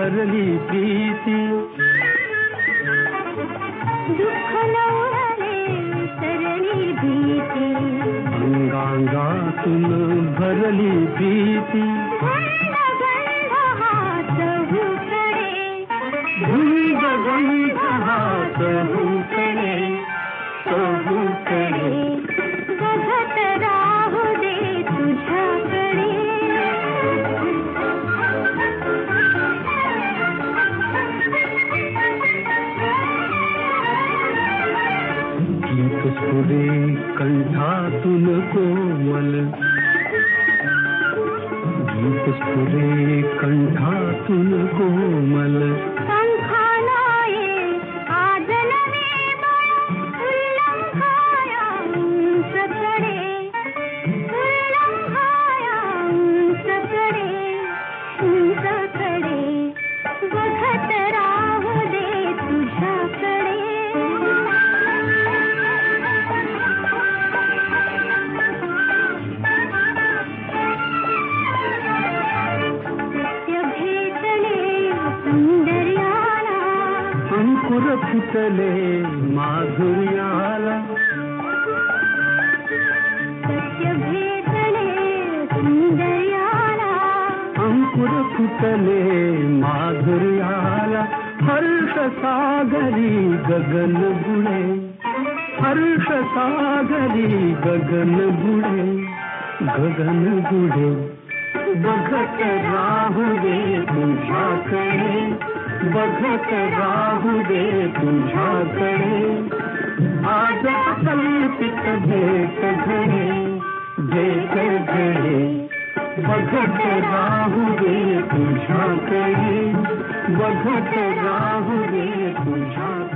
भरली प्रीती दुःख नवले सरली भीती अंगांगातून भरली प्रीती गंध गंध हात हुकडे गंध गंध हात हुकडे हुकडे बघत राहू दे तुझ्याकडे गीत सुरे कंठातून कोमल गीत सुरे कंठातून कोमल पंखानाये आज नवे बळ उल्लंघाया उंचकडे उंचकडे बघत राहू दे तुझ्याकडे अंकुर फुटले माधुर्याला सत्य भेटले सुंदर्याला अंकुर फुटले माधुर्याला हर्ष सागरी गगन बुडे हर्ष सागरी गगन बुडे बघत राहू दे तुझ्याकडे बघत राहू दे तुझ्याकडे आज कल्पित भेट घडे बघत राहू दे तुझ्याकडे बघत राहू दे तुझ्याकडे